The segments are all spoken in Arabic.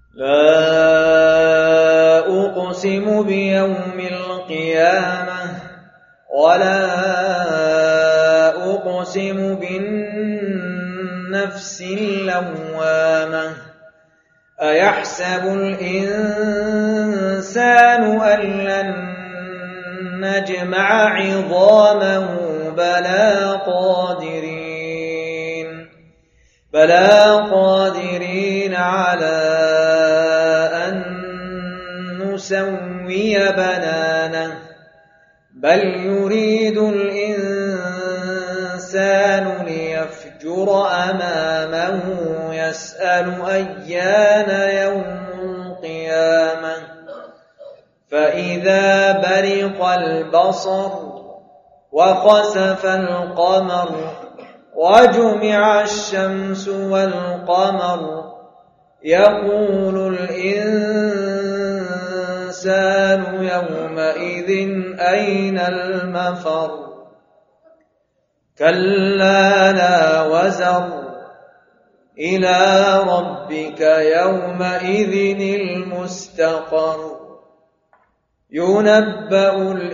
لا أقسم بيوم القيامة ولا أقسم بالنفس اللوامة أيحسب الإنسان أن لن نجمع عظامه بلى قادرين على أن نسوي بنانه بل يريد الإنسان ليفجر أمامه يسأل أيان يوم القيامة فإذا برق البصر وخسف القمر وجمع الشمس والقمر يقول الإنسان يومئذ أين المفر كلا لا وزر إلى ربك يومئذ المستقر ينبأ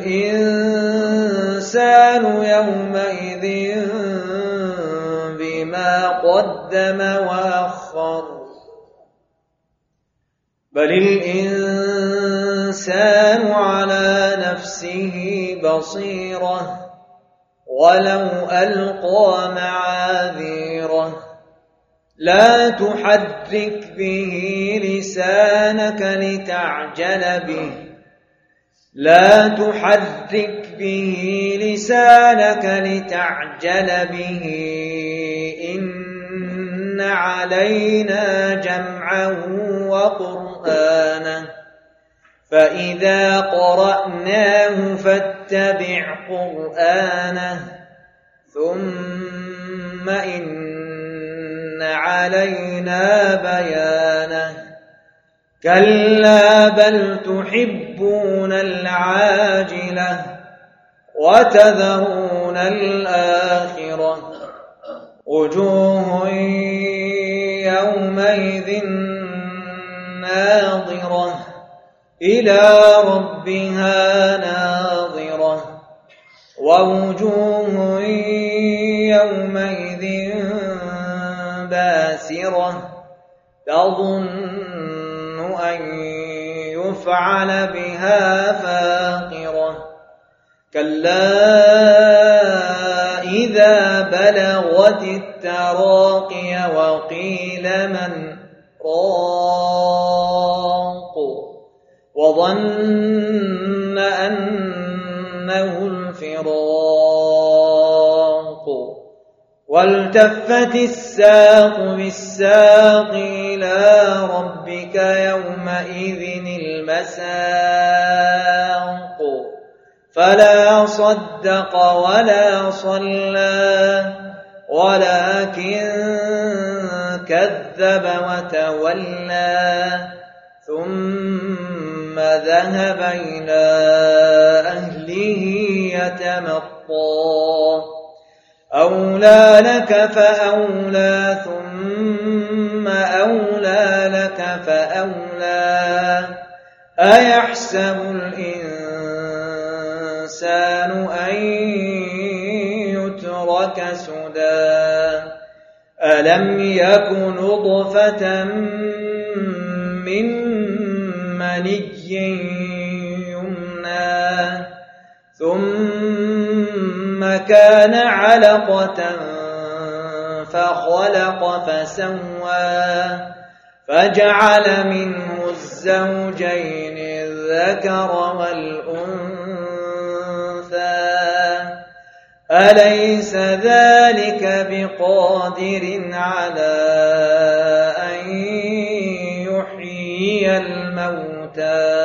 الإنسان يومئذ بما قدم وأخر بل الإنسان على نفسه بصيرة ولو ألقى معاذيره لا تحرك به لسانك لتعجل به إن علينا جمعه وقرآنه فإذا قرأناه فاتبع قرآنه ثم إن علينا بيانه كلا بل تحبون العاجلة وتذرون الآخرة وجوه يومئذ ناظرة إلى ربها ناظرة ووجوه يومئذ باسرة تظن أن يفعل بها فاقرة كلا إذا بلغت التراقي وقيل من راق وظن أنه الفراق والتفت الساق بالساق إلى ربك يومئذ المساق فلا صدق ولا صلى ولكن كذب وتولى ثم ذهب إلى أهله يتمطى أولى لك فأولى ثم أولى لك فأولى أيحسب الإنسان أن يترك سدى ألم يك نطفة من مني يمنى ثم كان علقة فخلق فسوى فجعل منه الزوجين الذكر والأنثى أليس ذلك بقادر على أن يحيي الموتى